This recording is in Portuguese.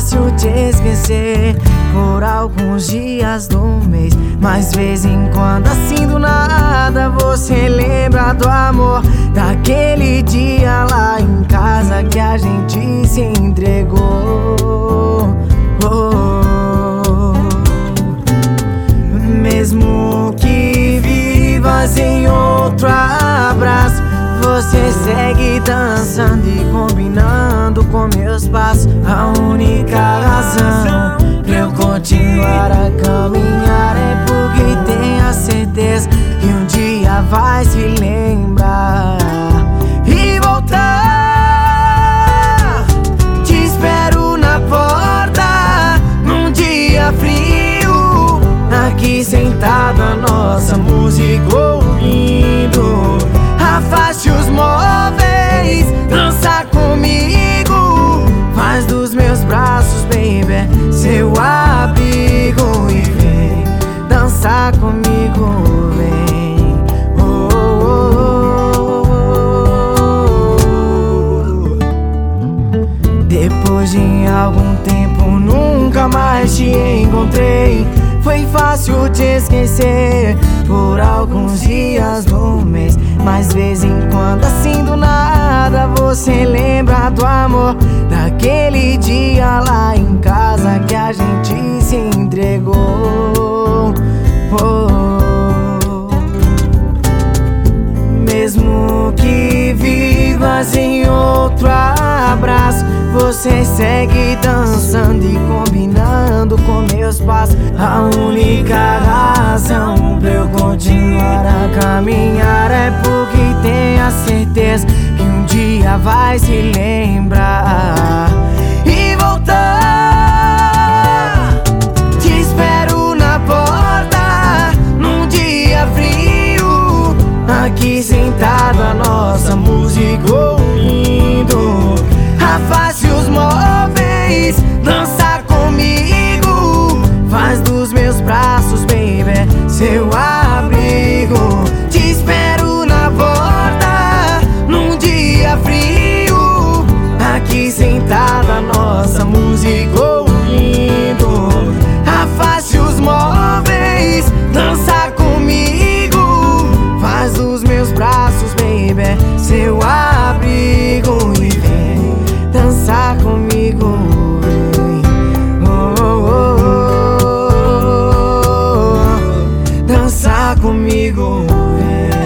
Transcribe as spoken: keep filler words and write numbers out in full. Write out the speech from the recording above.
fácil te esquecer por alguns dias do mês, mas vez em quando, assim do nada, você lembra do amor daquele dia lá em casa que a gente se entregou. Oh, mesmo que vivas em outro abraço, você segue dançando e combinando com meus passos. A única razão pra eu continuar a caminhar é porque tenho a certeza que um dia vai se lembrar e voltar. Te espero na porta num dia frio, aqui sentada, nossa música ouvindo. Afaste os móveis, dança comigo, faz dos meus braços, baby, seu abrigo e vem dançar comigo, vem. Oh, oh, oh, oh. Depois de algum tempo nunca mais te encontrei. Foi fácil te esquecer por alguns dias do mês, mas vez em quando, assim do nada, você lembra do amor daquele dia lá em casa que a gente se entregou. Oh, mesmo que vivas em outro abraço, você segue dançando e combinando com meus passos. A única razão pra eu continuar a caminhar é porque tenho a certeza que um dia vai se lembrar e voltar. Te espero na porta num dia frio, aqui sentada, nossa música ouvindo. Afaste os móveis, dança comigo, faz dos meus braços, baby, seu abrigo. Te espero na porta num dia frio, aqui sentada, nossa música ouvindo. Afaste os móveis, dança comigo, faz dos meus braços, baby, seu abrigo e vem dançar comigo, vem. Oh, oh, oh, oh. Dançar comigo, vem.